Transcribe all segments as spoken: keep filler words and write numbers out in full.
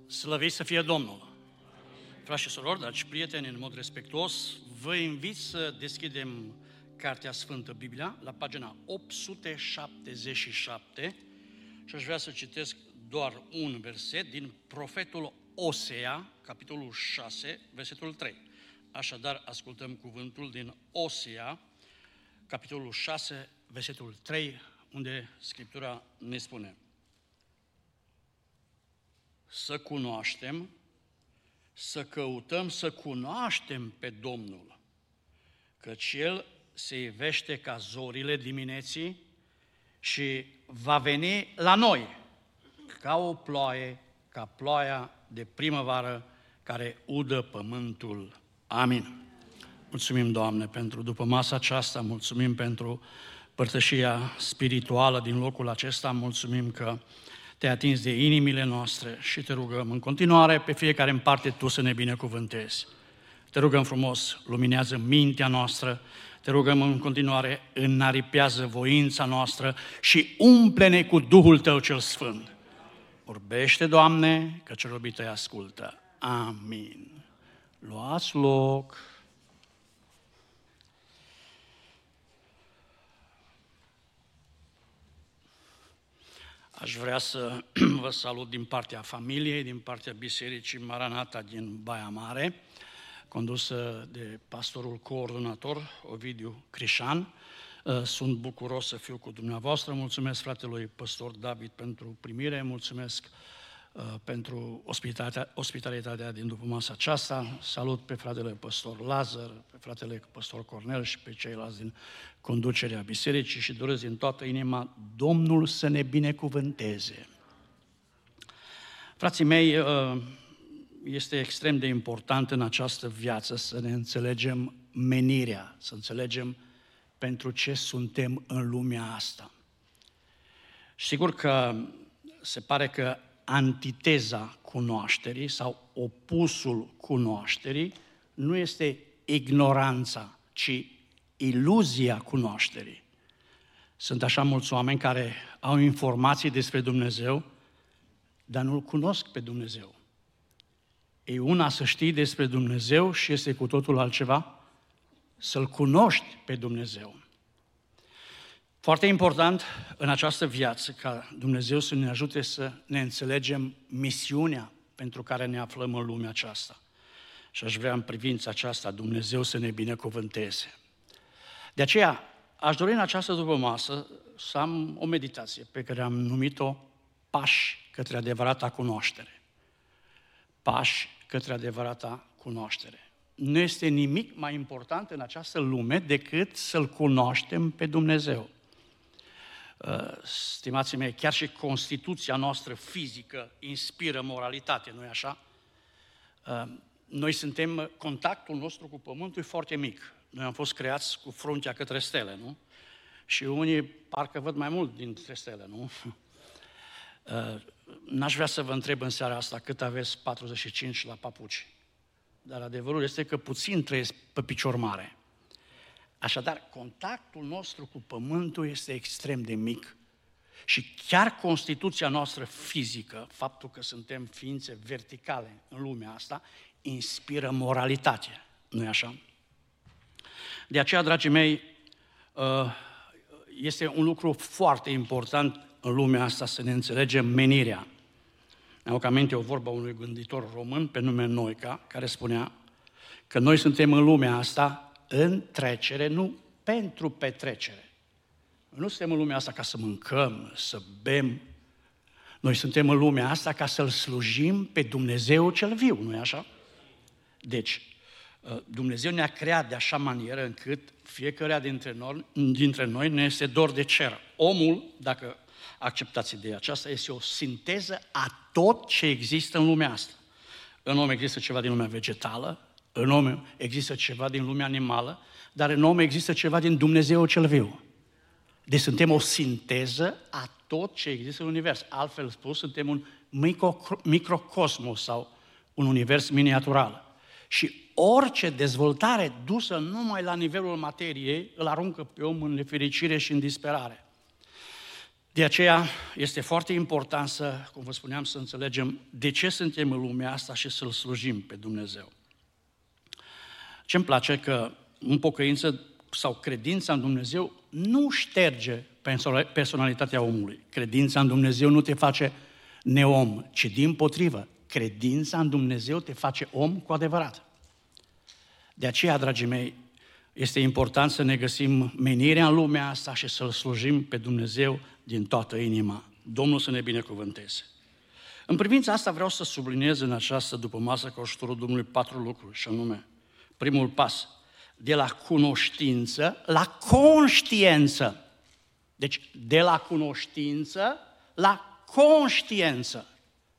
Slăvit să fie Domnul! Frați și surori, dragi prieteni, în mod respectuos, vă invit să deschidem Cartea Sfântă Biblia la pagina opt sute șaptezeci și șapte și aș vrea să citesc doar un verset din profetul Osea, capitolul șase, versetul trei. Așadar, ascultăm cuvântul din Osea, capitolul șase, versetul trei, unde Scriptura ne spune: să cunoaștem, să căutăm, să cunoaștem pe Domnul, căci El se ivește ca zorile dimineții și va veni la noi ca o ploaie, ca ploaia de primăvară care udă pământul. Amin. Mulțumim, Doamne, pentru după masa aceasta, mulțumim pentru părtășia spirituală din locul acesta, mulțumim că te-ai atins de inimile noastre și te rugăm în continuare pe fiecare în parte Tu să ne binecuvântezi. Te rugăm frumos, luminează mintea noastră, te rugăm în continuare, înaripează voința noastră și umple-ne cu Duhul Tău cel Sfânt. Vorbește, Doamne, că cel robit Tăi ascultă. Amin. Luați loc. Aș vrea să vă salut din partea familiei, din partea Bisericii Maranata din Baia Mare, condusă de pastorul coordonator Ovidiu Crișan. Sunt bucuros să fiu cu dumneavoastră. Mulțumesc fratelui păstor David pentru primire, mulțumesc pentru ospitalitatea, ospitalitatea din după masa aceasta. Salut pe fratele păstor Lazar, pe fratele păstor Cornel și pe ceilalți din conducerea bisericii și doresc din toată inima Domnul să ne binecuvânteze. Frații mei, este extrem de important în această viață să ne înțelegem menirea, să înțelegem pentru ce suntem în lumea asta. Sigur că se pare că antiteza cunoașterii sau opusul cunoașterii nu este ignoranța, ci iluzia cunoașterii. Sunt așa mulți oameni care au informații despre Dumnezeu, dar nu-L cunosc pe Dumnezeu. E una să știi despre Dumnezeu și este cu totul altceva să-L cunoști pe Dumnezeu. Foarte important în această viață ca Dumnezeu să ne ajute să ne înțelegem misiunea pentru care ne aflăm în lumea aceasta. Și aș vrea în privința aceasta Dumnezeu să ne binecuvânteze. De aceea aș dori în această dupămasă să am o meditație pe care am numit-o Pași către adevărata cunoaștere. Pași către adevărata cunoaștere. Nu este nimic mai important în această lume decât să-L cunoaștem pe Dumnezeu. Stimații mei, chiar și Constituția noastră fizică inspiră moralitate, nu-i așa? Noi suntem, contactul nostru cu Pământul e foarte mic. Noi am fost creați cu fruntea către stele, nu? Și unii parcă văd mai mult dintre stele, nu? N-aș vrea să vă întreb în seara asta cât aveți patruzeci și cinci la papuci. Dar adevărul este că puțin trăiesc pe picior mare. Așadar, contactul nostru cu Pământul este extrem de mic. Și chiar constituția noastră fizică, faptul că suntem ființe verticale în lumea asta, inspiră moralitate. Nu-i așa? De aceea, dragii mei, este un lucru foarte important în lumea asta să ne înțelegem menirea. Mi-au aminte o vorbă a unui gânditor român pe nume Noica, care spunea că noi suntem în lumea asta în trecere, nu pentru petrecere. Nu suntem în lumea asta ca să mâncăm, să bem. Noi suntem în lumea asta ca să-L slujim pe Dumnezeu cel viu, nu-i așa? Deci, Dumnezeu ne-a creat de așa manieră încât fiecare dintre noi, dintre noi ne este dor de cer. Omul, dacă acceptați ideea aceasta, este o sinteză a tot ce există în lumea asta. În om există ceva din lumea vegetală, în om există ceva din lumea animală, dar în om există ceva din Dumnezeu cel viu. Deci suntem o sinteză a tot ce există în univers. Altfel spus, suntem un micro, microcosmos sau un univers miniatural. Și orice dezvoltare dusă numai la nivelul materiei îl aruncă pe om în nefericire și în disperare. De aceea este foarte important să, cum vă spuneam, să înțelegem de ce suntem în lumea asta și să-L slujim pe Dumnezeu. Ce-mi place că în pocăință sau credința în Dumnezeu nu șterge personalitatea omului. Credința în Dumnezeu nu te face neom, ci dimpotrivă. Credința în Dumnezeu te face om cu adevărat. De aceea, dragii mei, este important să ne găsim menirea în lumea asta și să-L slujim pe Dumnezeu din toată inima. Domnul să ne binecuvânteze. În privința asta vreau să subliniez în această dupămasă cu ajutorul Domnului patru lucruri, și anume, primul pas, de la cunoștință la conștiență. Deci, de la cunoștință la conștiență.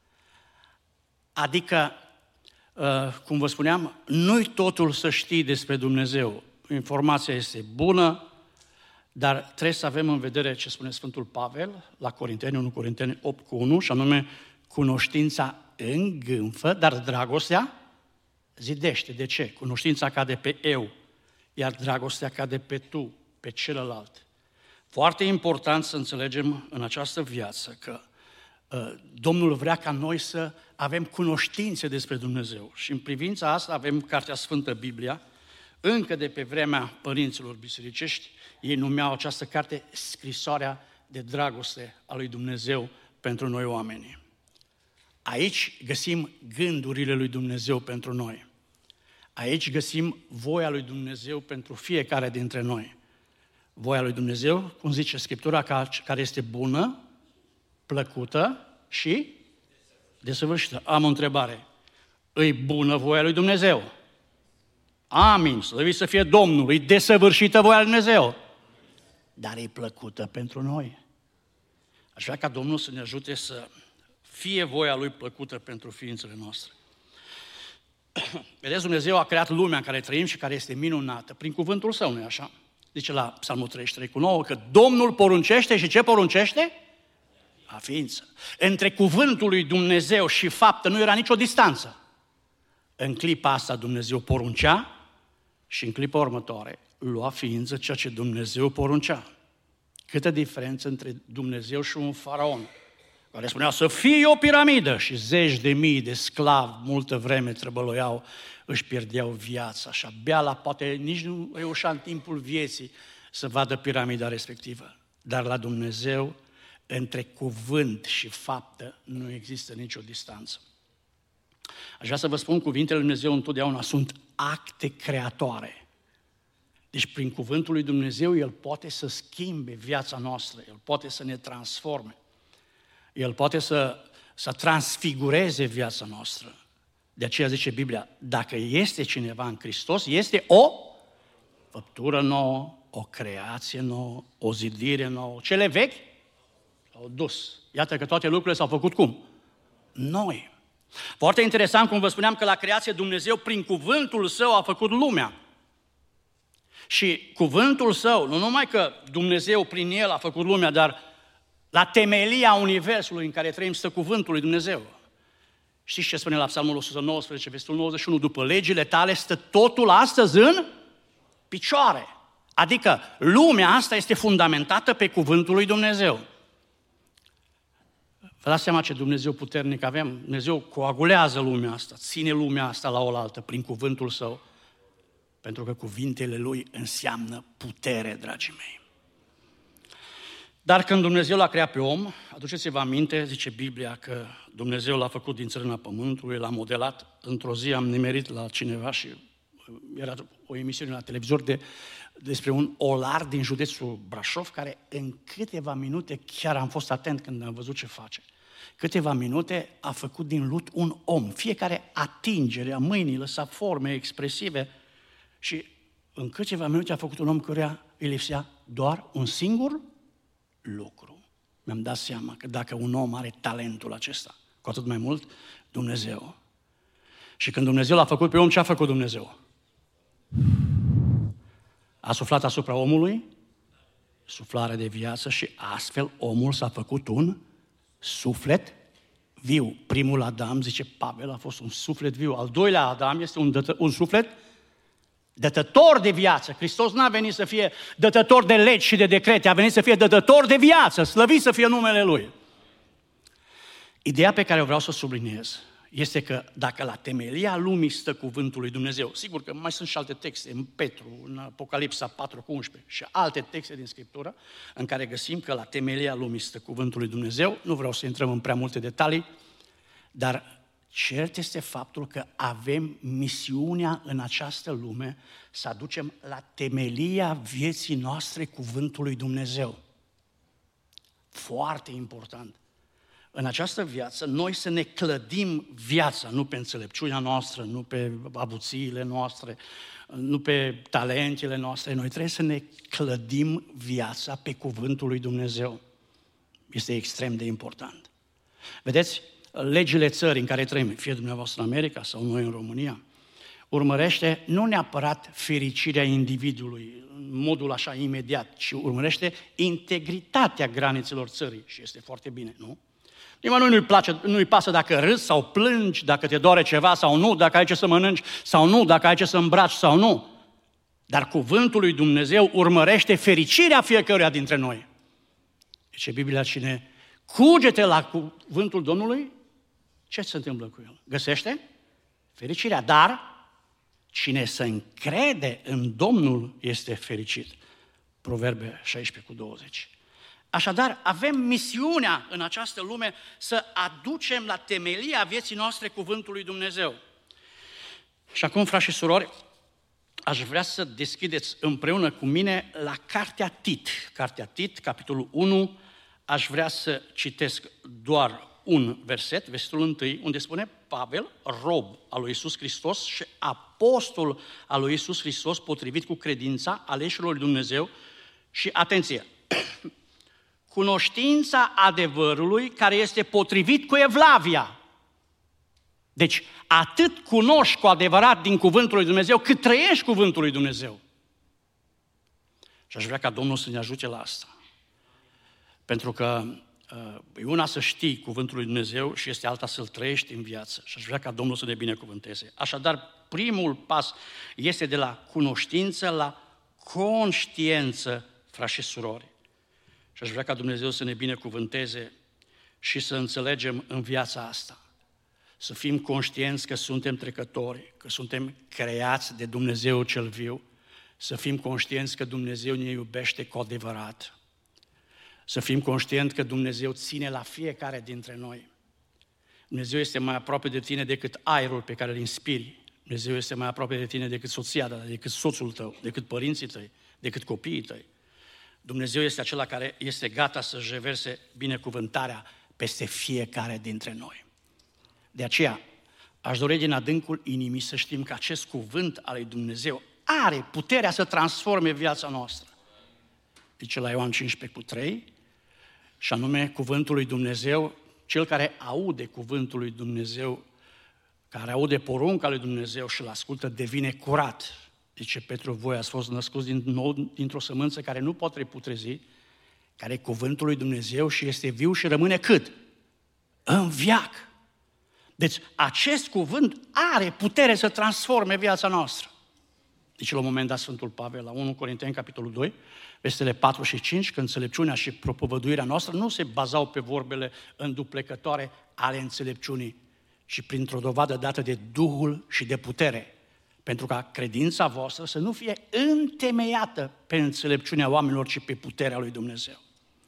Adică, cum vă spuneam, nu-i totul să știi despre Dumnezeu. Informația este bună, dar trebuie să avem în vedere ce spune Sfântul Pavel la Corinteni, unu Corinteni opt cu unu, și anume, cunoștința îngânfă, dar dragostea zidește. De ce? Cunoștința cade pe eu, iar dragostea cade pe tu, pe celălalt. Foarte important să înțelegem în această viață că uh, Domnul vrea ca noi să avem cunoștințe despre Dumnezeu. Și în privința asta avem Cartea Sfântă Biblia. Încă de pe vremea părinților bisericești, ei numeau această carte scrisoarea de dragoste a lui Dumnezeu pentru noi oamenii. Aici găsim gândurile lui Dumnezeu pentru noi. Aici găsim voia lui Dumnezeu pentru fiecare dintre noi. Voia lui Dumnezeu, cum zice Scriptura, care este bună, plăcută și desăvârșită. Am o întrebare. Îi bună voia lui Dumnezeu? Amin, slăvit să fie Domnul, e desăvârșită voia lui Dumnezeu. Dar e plăcută pentru noi. Aș vrea ca Domnul să ne ajute să fie voia Lui plăcută pentru ființele noastre. Vedeți, Dumnezeu a creat lumea în care trăim și care este minunată, prin cuvântul Său, nu-i așa? Zice la Psalmul treizeci și trei cu nouă că Domnul poruncește și ce poruncește? A ființă. Între cuvântul lui Dumnezeu și faptă nu era nicio distanță. În clipa asta Dumnezeu poruncea și în clipa următoare lua ființă ceea ce Dumnezeu poruncea. Câtă diferență între Dumnezeu și un faraon, care spunea să fie o piramidă și zeci de mii de sclavi multă vreme trăbăloiau, își pierdeau viața și abia la poate nici nu reușea în timpul vieții să vadă piramida respectivă. Dar la Dumnezeu, între cuvânt și faptă, nu există nicio distanță. Aș vrea să vă spun, cuvintele lui Dumnezeu întotdeauna sunt acte creatoare. Deci prin cuvântul lui Dumnezeu El poate să schimbe viața noastră, El poate să ne transforme, El poate să, să transfigureze viața noastră. De aceea zice Biblia, dacă este cineva în Hristos, este o făptură nouă, o creație nouă, o zidire nouă. Cele vechi s-au dus. Iată că toate lucrurile s-au făcut cum? Noi. Foarte interesant, cum vă spuneam, că la creație Dumnezeu prin cuvântul Său a făcut lumea. Și cuvântul Său, nu numai că Dumnezeu prin El a făcut lumea, dar la temelia universului în care trăim stă cuvântul lui Dumnezeu. Știți ce spune la Psalmul o sută nouăsprezece, versetul nouăzeci și unu? După legile tale stă totul astăzi în picioare. Adică lumea asta este fundamentată pe cuvântul lui Dumnezeu. Vă dați seama ce Dumnezeu puternic avem? Dumnezeu coagulează lumea asta, ține lumea asta la oaltă prin cuvântul Său, pentru că cuvintele Lui înseamnă putere, dragii mei. Dar când Dumnezeu l-a creat pe om, aduceți-vă aminte, zice Biblia, că Dumnezeu l-a făcut din țărâna pământului, l-a modelat. Într-o zi am nimerit la cineva și era o emisiune la televizor de, despre un olar din județul Brașov, care în câteva minute, chiar am fost atent când am văzut ce face, câteva minute a făcut din lut un om. Fiecare atingere a mâinii lăsa forme expresive și în câteva minute a făcut un om căruia îi lipsea doar un singur lucru. Mi-am dat seama că dacă un om are talentul acesta, cu atât mai mult Dumnezeu. Și când Dumnezeu l-a făcut pe om, ce a făcut Dumnezeu? A suflat asupra omului suflare de viață și astfel omul s-a făcut un suflet viu. Primul Adam, zice Pavel, a fost un suflet viu. Al doilea Adam este un, dătă, un suflet Dătător de viață. Hristos n-a venit să fie dătător de legi și de decrete, a venit să fie dătător de viață, slăvit să fie numele Lui. Ideea pe care o vreau să o subliniez este că dacă la temelia lumii stă cuvântul lui Dumnezeu, sigur că mai sunt și alte texte, în Petru, în Apocalipsa patru cu unsprezece și alte texte din Scriptură, în care găsim că la temelia lumii stă cuvântul lui Dumnezeu, nu vreau să intrăm în prea multe detalii, dar cert este faptul că avem misiunea în această lume să aducem la temelia vieții noastre cuvântul lui Dumnezeu. Foarte important. În această viață, noi să ne clădim viața, nu pe înțelepciunea noastră, nu pe avuțiile noastre, nu pe talentele noastre. Noi trebuie să ne clădim viața pe cuvântul lui Dumnezeu. Este extrem de important. Vedeți, legile țării în care trăim, fie dumneavoastră în America sau noi în România, urmărește nu neapărat fericirea individului în modul așa imediat, ci urmărește integritatea granițelor țării și este foarte bine, nu? Nimănui nu-i place, nu-i pasă dacă râzi sau plângi, dacă te doare ceva sau nu, dacă ai ce să mănânci sau nu, dacă ai ce să îmbraci sau nu. Dar cuvântul lui Dumnezeu urmărește fericirea fiecăruia dintre noi. Deci Biblia, cine cugete la cuvântul Domnului, ce se întâmplă cu el? Găsește fericirea, dar cine se încrede în Domnul este fericit. Proverbe șaisprezece cu douăzeci. Așadar, avem misiunea în această lume să aducem la temelia vieții noastre cuvântul lui Dumnezeu. Și acum, frați și surori, aș vrea să deschideți împreună cu mine la Cartea Tit. Cartea Tit, capitolul unu, aș vrea să citesc doar un verset, versetul întâi, unde spune Pavel, rob al lui Iisus Hristos și apostol al lui Iisus Hristos, potrivit cu credința aleșilor lui Dumnezeu și, atenție, cunoștința adevărului care este potrivit cu evlavia. Deci, atât cunoști cu adevărat din cuvântul lui Dumnezeu, cât trăiești cuvântul lui Dumnezeu. Și aș vrea ca Domnul să ne ajute la asta. Pentru că e una să știi cuvântul lui Dumnezeu și este alta să-l trăiești în viață. Și aș vrea ca Domnul să ne binecuvânteze. Așadar, primul pas este de la cunoștință la conștiință, frați și surori. Și aș vrea ca Dumnezeu să ne binecuvânteze și să înțelegem în viața asta. Să fim conștienți că suntem trecători, că suntem creați de Dumnezeu cel viu, să fim conștienți că Dumnezeu ne iubește cu adevărat, să fim conștienți că Dumnezeu ține la fiecare dintre noi. Dumnezeu este mai aproape de tine decât aerul pe care îl inspiri. Dumnezeu este mai aproape de tine decât soția ta, decât soțul tău, decât părinții tăi, decât copiii tăi. Dumnezeu este acela care este gata să-și reverse binecuvântarea peste fiecare dintre noi. De aceea, aș dori din adâncul inimii să știm că acest cuvânt al lui Dumnezeu are puterea să transforme viața noastră. Zice la Ioan cincisprezece cu trei, și anume cuvântul lui Dumnezeu, cel care aude cuvântul lui Dumnezeu, care aude porunca lui Dumnezeu și îl ascultă, devine curat. Zice Petru, voi ați fost născuți din nou dintr-o sămânță care nu poate putrezi, care e cuvântul lui Dumnezeu și este viu și rămâne cât? În veac. Deci acest cuvânt are putere să transforme viața noastră. Deci la un moment dat Sfântul Pavel, la întâi Corinteni, capitolul doi, versetele patru și cinci, că înțelepciunea și propovăduirea noastră nu se bazau pe vorbele înduplecătoare ale înțelepciunii, ci printr-o dovadă dată de Duhul și de putere, pentru ca credința voastră să nu fie întemeiată pe înțelepciunea oamenilor, ci pe puterea lui Dumnezeu.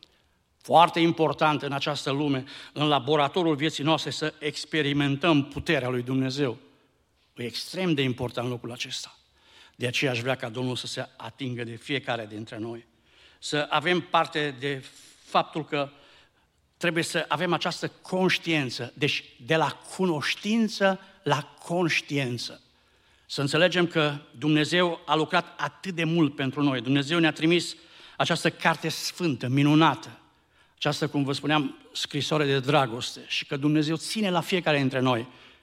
Foarte important în această lume, în laboratorul vieții noastre, să experimentăm puterea lui Dumnezeu. E extrem de important lucrul acesta. De aceea aș vrea ca Domnul să se atingă de fiecare dintre noi. Să avem parte de faptul că trebuie să avem această conștiință. Deci de la cunoștință la conștiință. Să înțelegem că Dumnezeu a lucrat atât de mult pentru noi. Dumnezeu ne-a trimis această carte sfântă, minunată. Această, cum vă spuneam, scrisoare de dragoste. Și că Dumnezeu ține la fiecare dintre noi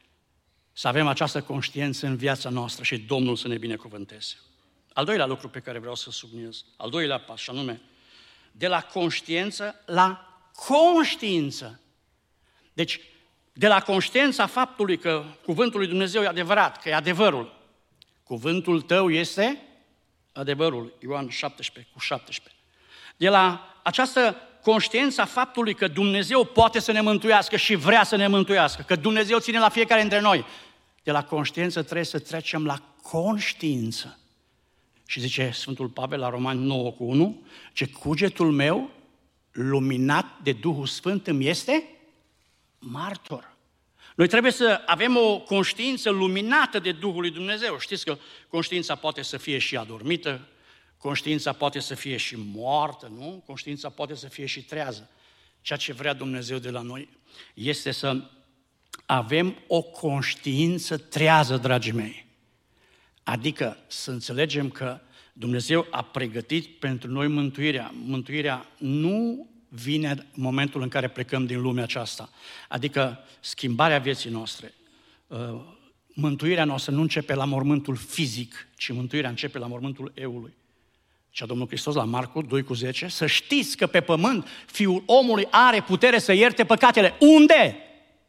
să avem această conștiință în viața noastră și Domnul să ne binecuvânteze. Al doilea lucru pe care vreau să subliniez, al doilea pas, și anume, de la conștiință la conștiință. Deci, de la conștiința faptului că cuvântul lui Dumnezeu e adevărat, că e adevărul, Cuvântul tău este adevărul. Ioan șaptesprezece cu șaptesprezece. De la această conștiință a faptului că Dumnezeu poate să ne mântuiască și vrea să ne mântuiască, că Dumnezeu ține la fiecare dintre noi, de la conștiință trebuie să trecem la conștiință. Și zice Sfântul Pavel la Romani nouă cu unu, ce cugetul meu, luminat de Duhul Sfânt, îmi este martor. Noi trebuie să avem o conștiință luminată de Duhul lui Dumnezeu. Știți că conștiința poate să fie și adormită, conștiința poate să fie și moartă, nu? Conștiința poate să fie și trează. Ceea ce vrea Dumnezeu de la noi este să avem o conștiință trează, dragii mei. Adică să înțelegem că Dumnezeu a pregătit pentru noi mântuirea. Mântuirea nu vine în momentul în care plecăm din lumea aceasta. Adică schimbarea vieții noastre. Mântuirea noastră nu începe la mormântul fizic, ci mântuirea începe la mormântul eului. Cea Domnul Hristos la Marcu doi cu zece, să știți că pe pământ Fiul omului are putere să ierte păcatele. Unde?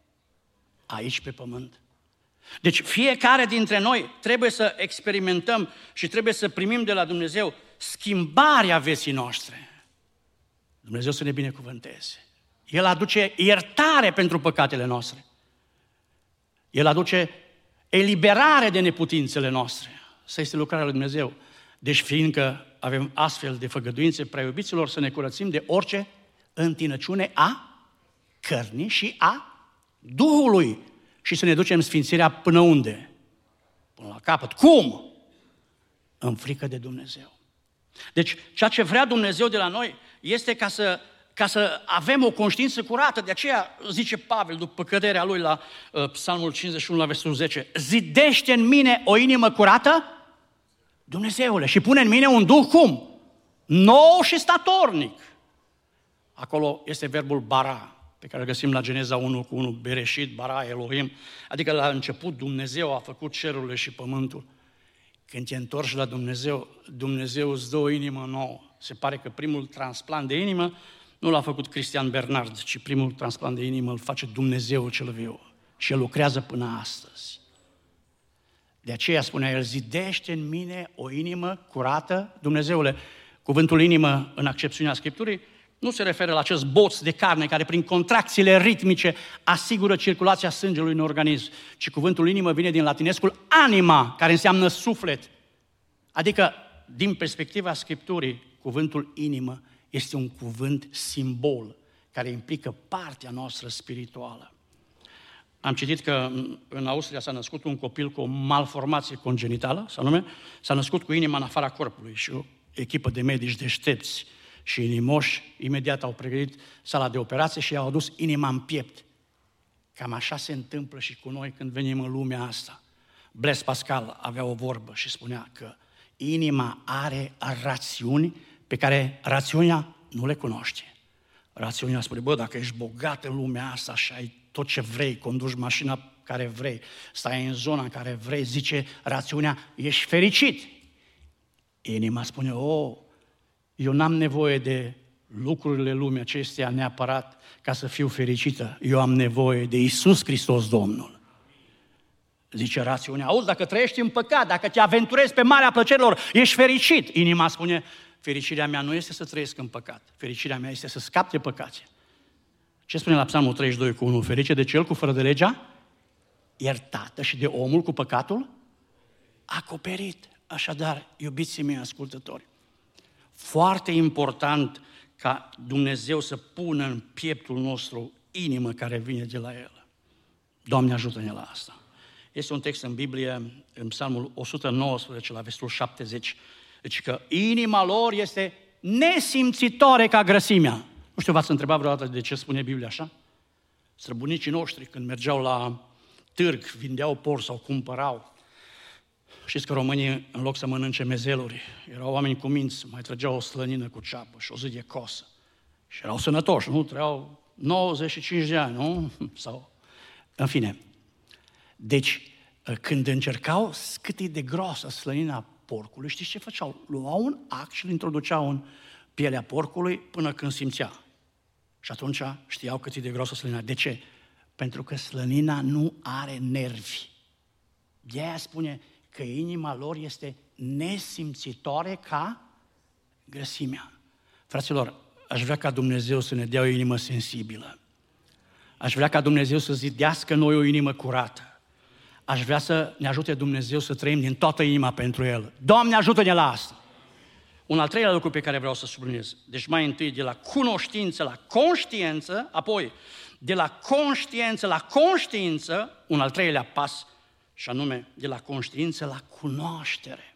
Aici pe pământ. Deci fiecare dintre noi trebuie să experimentăm și trebuie să primim de la Dumnezeu schimbarea vieții noastre. Dumnezeu să ne binecuvânteze. El aduce iertare pentru păcatele noastre. El aduce eliberare de neputințele noastre. Să este lucrarea lui Dumnezeu. Deci fiindcă avem astfel de făgăduințe, prea iubiților, să ne curățim de orice întinăciune a cărnii și a Duhului și să ne ducem sfințirea până unde? Până la capăt. Cum? În frică de Dumnezeu. Deci, ceea ce vrea Dumnezeu de la noi este ca să, ca să avem o conștiință curată. De aceea zice Pavel, după căderea lui la uh, Psalmul cincizeci și unu, la versetul zece, zidește în mine o inimă curată, Dumnezeule, și pune în mine un duh cum? Nou și statornic. Acolo este verbul bara, pe care îl găsim la Geneza unu cu unu, Bereshit, bara, Elohim, adică la început Dumnezeu a făcut cerurile și pământul. Când te întorci la Dumnezeu, Dumnezeu îți dă o inimă nouă. Se pare că primul transplant de inimă nu l-a făcut Cristian Bernard, ci primul transplant de inimă îl face Dumnezeu cel viu. Și el lucrează până astăzi. De aceea spunea el, zidește în mine o inimă curată, Dumnezeule. Cuvântul inimă în accepțiunea Scripturii nu se referă la acest boț de carne care prin contracțiile ritmice asigură circulația sângelui în organism, ci cuvântul inimă vine din latinescul anima, care înseamnă suflet. Adică, din perspectiva Scripturii, cuvântul inimă este un cuvânt simbol care implică partea noastră spirituală. Am citit că în Austria s-a născut un copil cu o malformație congenitală, sau nume, s-a născut cu inima în afara corpului și o echipă de medici deștepți și inimoși imediat au pregătit sala de operație și i-au adus inima în piept. Cam așa se întâmplă și cu noi când venim în lumea asta. Blaise Pascal avea o vorbă și spunea că inima are rațiuni pe care rațiunea nu le cunoaște. Rațiunea spune, bă, dacă ești bogat în lumea asta și ai tot ce vrei, conduci mașina care vrei, stai în zona în care vrei, zice rațiunea, ești fericit. Inima spune, oh, eu n-am nevoie de lucrurile lumii acestea neapărat ca să fiu fericită. Eu am nevoie de Iisus Hristos Domnul. Zice rațiunea, auzi, dacă trăiești în păcat, dacă te aventurezi pe marea plăcerilor, ești fericit. Inima spune, fericirea mea nu este să trăiesc în păcat. Fericirea mea este să scap de păcate. Ce spune la Psalmul treizeci și doi cu unu? Ferice de cel cu fără de legea iertată și de omul cu păcatul acoperit. Așadar, iubiții mei ascultători, foarte important ca Dumnezeu să pună în pieptul nostru inimă care vine de la El. Doamne, ajută-ne la asta. Este un text în Biblie, în Psalmul o sută nouăsprezece, la versetul șaptezeci, deci că inima lor este nesimțitoare ca grăsimea. Nu știu, v-ați întrebat vreodată de ce spune Biblia așa? Străbunicii noștri, când mergeau la târg, vindeau porci sau cumpărau. Știți că românii, în loc să mănânce mezeluri, erau oameni cu minți, mai trăgeau o slănină cu ceapă și o zi de cosă. Și erau sănătoși, nu? Trăiau nouăzeci și cinci de ani, nu? Sau, în fine. Deci, când încercau cât e de groasă slănina porcului, știți ce făceau? Luau un ac și îl introduceau în pielea porcului până când simțea. Și atunci știau cât e de groasă slănina. De ce? Pentru că slănina nu are nervi. De aia spune că inima lor este nesimțitoare ca grăsimea. Fraților, aș vrea ca Dumnezeu să ne dea o inimă sensibilă. Aș vrea ca Dumnezeu să zidească noi o inimă curată. Aș vrea să ne ajute Dumnezeu să trăim din toată inima pentru El. Doamne, ajută-ne la asta! Un al treilea lucru pe care vreau să subliniez. Deci mai întâi de la cunoștință la conștiință, apoi de la conștiință la conștiință, un al treilea pas, și anume de la conștiință la cunoaștere.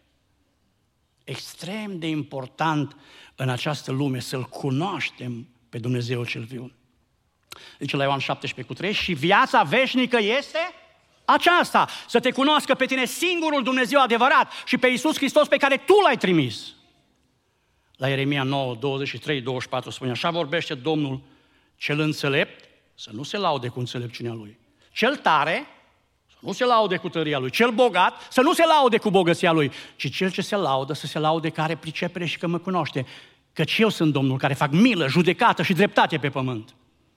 Extrem de important în această lume să-L cunoaștem pe Dumnezeu cel viu. Zice la Ioan șaptesprezece cu trei, și viața veșnică este aceasta, să te cunoască pe tine singurul Dumnezeu adevărat și pe Iisus Hristos pe care tu L-ai trimis. La Ieremia nouă, douăzeci și trei, douăzeci și patru spune, așa vorbește Domnul cel înțelept, să nu se laude cu înțelepciunea lui. Cel tare, să nu se laude cu tăria lui. Cel bogat, să nu se laude cu bogăția lui, ci cel ce se laudă, să se laude că are pricepere și că mă cunoaște. Căci eu sunt Domnul care fac milă, judecată și dreptate pe pământ.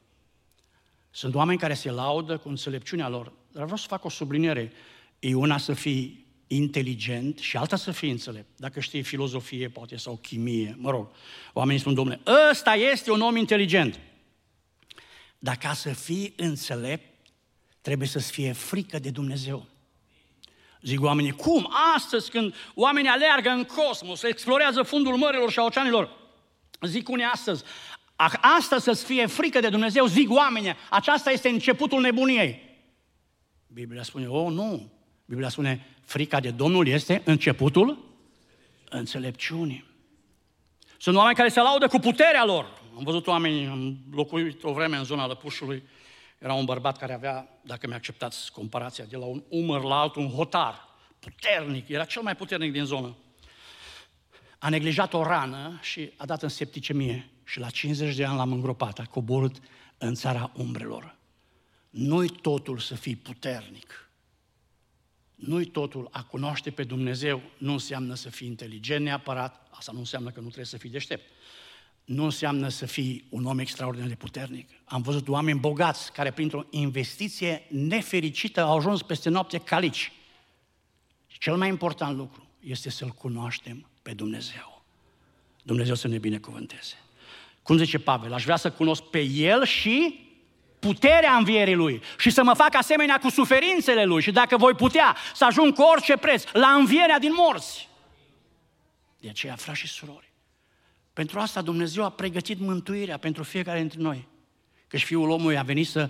Sunt oameni care se laudă cu înțelepciunea lor, dar vreau să fac o subliniere. E una să fii inteligent și alta să fii înțelept. Dacă știi filozofie, poate, sau chimie, mă rog, oamenii spun, Dom'le, ăsta este un om inteligent. Dar ca să fii înțelept, trebuie să-ți fie frică de Dumnezeu. Zic oamenii, cum? Astăzi când oamenii aleargă în cosmos, explorează fundul mărilor și a oceanilor, zic unii astăzi, astăzi să-ți fie frică de Dumnezeu, zic oamenii, aceasta este începutul nebuniei. Biblia spune, oh, nu. Biblia spune, frica de Domnul este începutul înțelepciunii. Sunt oameni care se laudă cu puterea lor. Am văzut oameni, am locuit o vreme în zona Lăpușului, era un bărbat care avea, dacă mi-acceptați comparația, de la un umăr la altul, un hotar puternic, era cel mai puternic din zonă. A neglijat o rană și a dat în septicemie și la cincizeci de ani l-am îngropat, a coborât în țara umbrelor. Nu-i totul să fii puternic. Nu-i totul a cunoaște pe Dumnezeu, nu înseamnă să fii inteligent neapărat, asta nu înseamnă că nu trebuie să fii deștept. Nu înseamnă să fii un om extraordinar de puternic. Am văzut oameni bogați care printr-o investiție nefericită au ajuns peste noapte calici. Și cel mai important lucru este să-L cunoaștem pe Dumnezeu. Dumnezeu să ne binecuvânteze. Cum zice Pavel, aș vrea să cunosc pe El și puterea învierii Lui și să mă fac asemenea cu suferințele Lui și dacă voi putea să ajung cu orice preț la învierea din morți. De aceea, frați și surori, pentru asta Dumnezeu a pregătit mântuirea pentru fiecare dintre noi. Căci Fiul omului a venit să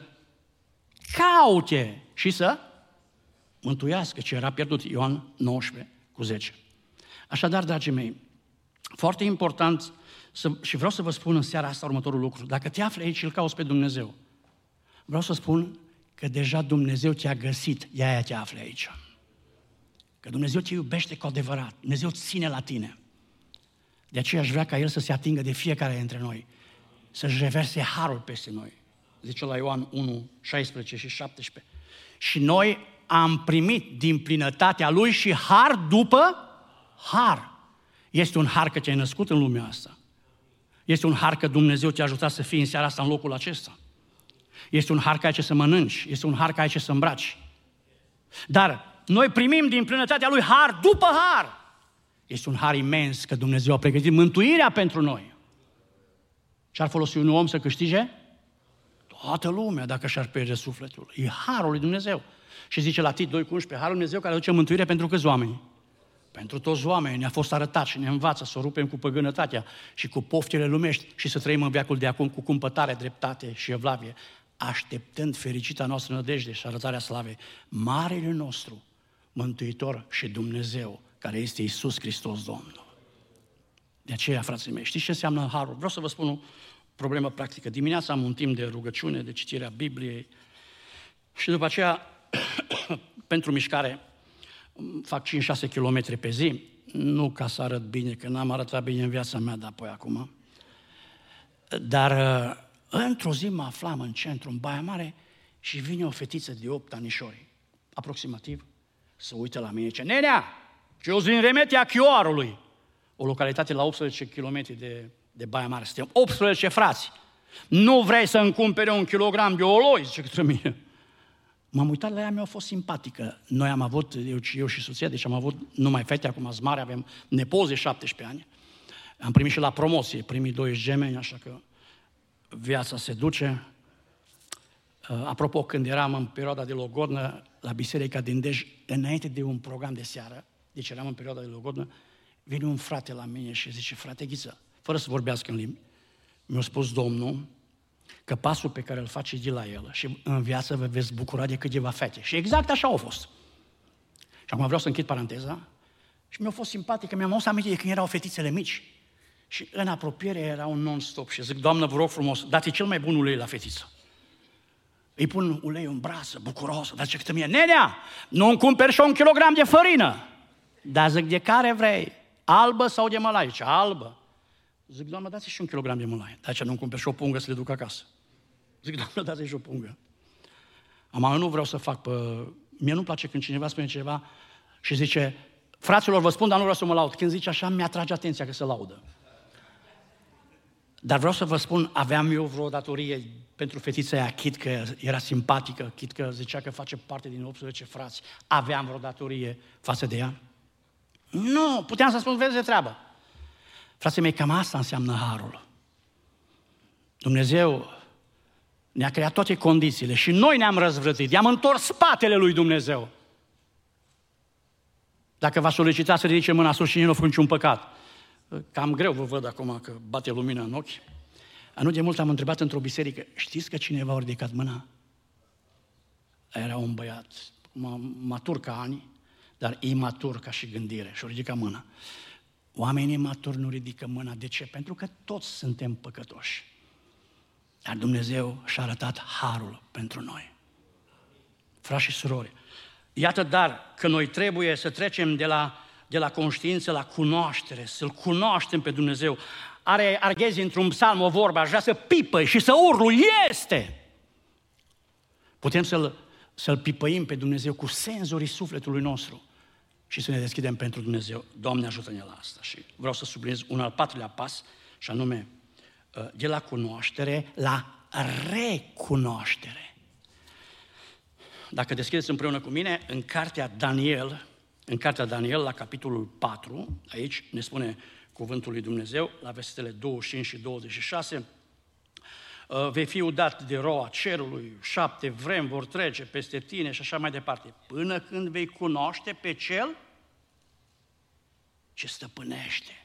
caute și să mântuiască ce era pierdut. Ioan nouăsprezece cu zece. Așadar, dragii mei, foarte important să, și vreau să vă spun în seara asta următorul lucru. Dacă te afli aici și îl cauți pe Dumnezeu, vreau să spun că deja Dumnezeu te-a găsit, de-aia te afli aici. Că Dumnezeu te iubește cu adevărat, Dumnezeu ține la tine. De aceea aș vrea ca El să se atingă de fiecare dintre noi, să-și reverse harul peste noi. Zice la Ioan unu, șaisprezece și șaptesprezece. Și noi am primit din plinătatea Lui și har după har. Este un har că te-ai născut în lumea asta. Este un har că Dumnezeu te-a ajutat să fii în seara asta în locul acesta. Este un har că ai ce să mănânci, este un har că ai ce să îmbraci. Dar noi primim din plinătatea Lui har după har. Este un har imens că Dumnezeu a pregătit mântuirea pentru noi. Ce-ar folosi un om să câștige? Toată lumea dacă și-ar pierde sufletul. E harul lui Dumnezeu. Și zice la Tit doi cu unsprezece, harul lui Dumnezeu care aduce mântuire pentru câți oameni? Pentru toți oamenii. Ne-a fost arătat și ne învață să o rupem cu păgânătatea și cu poftele lumești și să trăim în veacul de acum cu cumpătare, dreptate și evlavie, așteptând fericita noastră nădejde și arătarea slavei Marele nostru Mântuitor și Dumnezeu, care este Iisus Hristos Domnul. De aceea, frații mei, știți ce înseamnă harul? Vreau să vă spun o problemă practică. Dimineața am un timp de rugăciune, de citirea Bibliei și după aceea, pentru mișcare, fac cinci șase kilometri pe zi, nu ca să arăt bine, că n-am arătat bine în viața mea, dar apoi acum. Dar într-o zi mă aflam în centru, în Baia Mare, și vine o fetiță de opt anișori, aproximativ, să uită la mine, ce Nenea, ce eu din Remetia Chioarului, o localitate la optsprezece kilometri de, de Baia Mare, suntem optsprezece frați. Nu vrei să-mi cumpere un kilogram de oloi, zice către mine. M-am uitat la ea, mi-a fost simpatică. Noi am avut, eu, eu și soția, deci am avut numai fete, acum azi mare, avem nepoți de șaptesprezece ani. Am primit și la promoție, primii doi gemeni, așa că viața se duce. Apropo, când eram în perioada de logodnă la biserica din Dej, înainte de un program de seară, deci eram în perioada de logodnă, vine un frate la mine și zice, frate Ghiță, fără să vorbească în limbi, mi-a spus Domnul că pasul pe care îl face de la el și în viață vă veți bucura de câteva fete. Și exact așa au fost. Și acum vreau să închid paranteza și mi-a fost simpatic că mi-am adus aminte de când erau fetițele mici și în apropiere era un non-stop și zic, Doamnă, vă rog frumos, dați cel mai bun ulei la fetiță. Îi pun uleiul în brață, bucuros, dar zice că mie, nenea, nu-mi cumperi și un kilogram de fărină. Dar zic, de care vrei? Albă sau de mălai? Zice, albă. Zic, Doamnă, dați și un kilogram de mălai. Dar ce nu-mi cumperi și o pungă să le duc acasă? Zic, Doamnă, dați și o pungă. Am eu nu vreau să fac pe... Mie nu-mi place când cineva spune ceva și zice, fraților, vă spun, dar nu vreau să mă laud. Când zice așa, mi-atrage atenția că se laudă. Dar vreau să vă spun, aveam eu vreo datorie pentru fetița aia, chit că era simpatică, chit că zicea că face parte din optsprezece frați. Aveam vreo datorie față de ea? Nu, puteam să spun, vezi de treabă. Frații mei, cam asta înseamnă harul. Dumnezeu ne-a creat toate condițiile și noi ne-am răzvrătit, i-am întors spatele lui Dumnezeu. Dacă v-a solicitat să ridice mâna sus și nu a făcut niciun păcat, cam greu vă văd acum că bate lumina în ochi. Nu de mult am întrebat într-o biserică, știți că cineva a ridicat mâna? Era un băiat matur ca ani, dar imatur ca și gândire și-a ridicat mâna. Oamenii maturi nu ridică mâna. De ce? Pentru că toți suntem păcătoși. Dar Dumnezeu și-a arătat harul pentru noi. Frați și surori, iată dar că noi trebuie să trecem de la, de la conștiință la cunoaștere, să-L cunoaștem pe Dumnezeu. Are Arghezi într-un psalm o vorbă, aș vrea să pipăi și să urlu, este! Putem să-L, să-L pipăim pe Dumnezeu cu senzorii sufletului nostru și să ne deschidem pentru Dumnezeu. Doamne, ajută-ne la asta. Și vreau să subliniez un al patrulea pas, și anume, de la cunoaștere la recunoaștere. Dacă deschideți împreună cu mine, în cartea Daniel, în cartea Daniel, la capitolul patru, aici ne spune cuvântul lui Dumnezeu, la versetele douăzeci și cinci și douăzeci și șase, vei fi udat de roa cerului, șapte vremi vor trece peste tine și așa mai departe, până când vei cunoaște pe Cel ce stăpânește.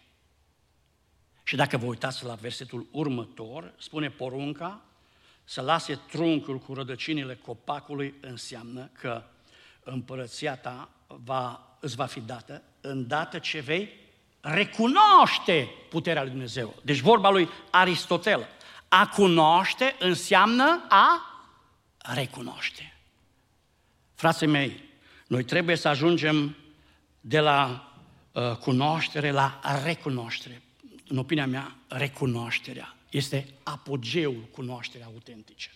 Și dacă vă uitați la versetul următor, spune porunca să lase trunchiul cu rădăcinile copacului, înseamnă că împărăția ta va, îți va fi dată îndată ce vei recunoaște puterea lui Dumnezeu. Deci vorba lui Aristotel, a cunoaște înseamnă a recunoaște. Frații mei, noi trebuie să ajungem de la uh, cunoaștere la recunoaștere. În opinia mea, recunoașterea este apogeul cunoașterii autentice.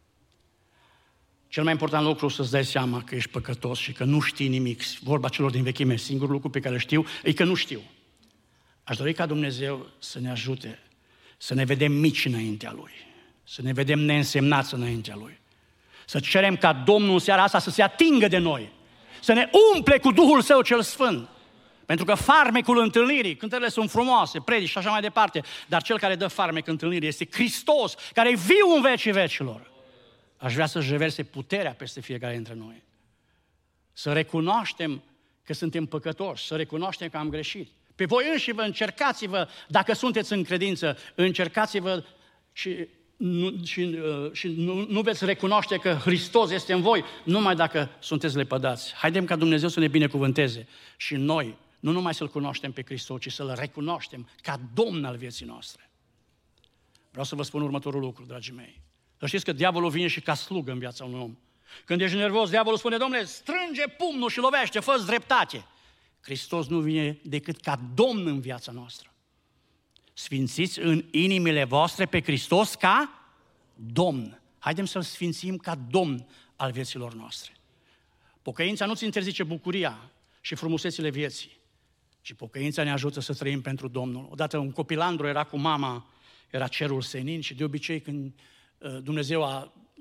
Cel mai important lucru să-ți dai seama că ești păcătos și că nu știi nimic. Vorba celor din vechime, singurul lucru pe care știu e că nu știu. Aș dori ca Dumnezeu să ne ajute să ne vedem mici înaintea Lui, să ne vedem neînsemnați înaintea Lui, să cerem ca Domnul în seara asta să se atingă de noi, să ne umple cu Duhul Său cel Sfânt. Pentru că farmecul întâlnirii, cântările sunt frumoase, predici și așa mai departe, dar cel care dă farmec întâlnirii este Hristos, care e viu în vecii vecilor. Aș vrea să-și reverse puterea peste fiecare dintre noi. Să recunoaștem că suntem păcătoși, să recunoaștem că am greșit. Pe voi înși vă încercați-vă, dacă sunteți în credință, încercați-vă și, nu, și, și nu, nu veți recunoaște că Hristos este în voi, numai dacă sunteți lepădați. Haidem ca Dumnezeu să ne binecuvânteze și noi, nu numai să-L cunoaștem pe Hristos, ci să-L recunoaștem ca Domn al vieții noastre. Vreau să vă spun următorul lucru, dragii mei. Să știți că diavolul vine și ca slugă în viața unui om. Când ești nervos, diavolul spune, Domnule, strânge pumnul și lovește, fă-ți dreptate. Hristos nu vine decât ca Domn în viața noastră. Sfințiți în inimile voastre pe Hristos ca Domn. Haidem să-L sfințim ca Domn al vieților noastre. Pocăința nu-ți interzice bucuria și frumusețile vieții, ci pocăința ne ajută să trăim pentru Domnul. Odată un copilandru era cu mama, era cerul senin și de obicei când Dumnezeu a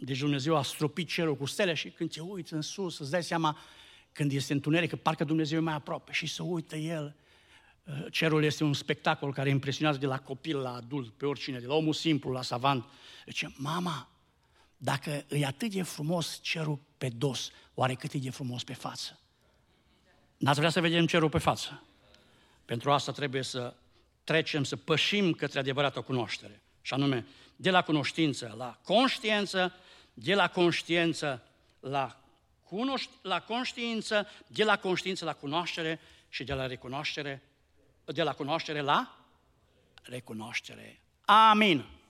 Deci Dumnezeu a stropit cerul cu stele și când te uiți în sus, îți dai seama, când este întuneric, că parcă Dumnezeu e mai aproape și se uită El. Cerul este un spectacol care impresionează de la copil la adult, pe oricine, de la omul simplu la savant. Zice, mama, dacă e atât de frumos cerul pe dos, oare cât e de frumos pe față? N-ați vrea să vedem cerul pe față? Pentru asta trebuie să trecem, să pășim către adevărata cunoaștere. Și anume, de la cunoștință la conștiință, de la conștiință la, cunoș- la conștiință, de la conștiință la cunoaștere și de la recunoaștere, de la cunoaștere la recunoaștere. Amin.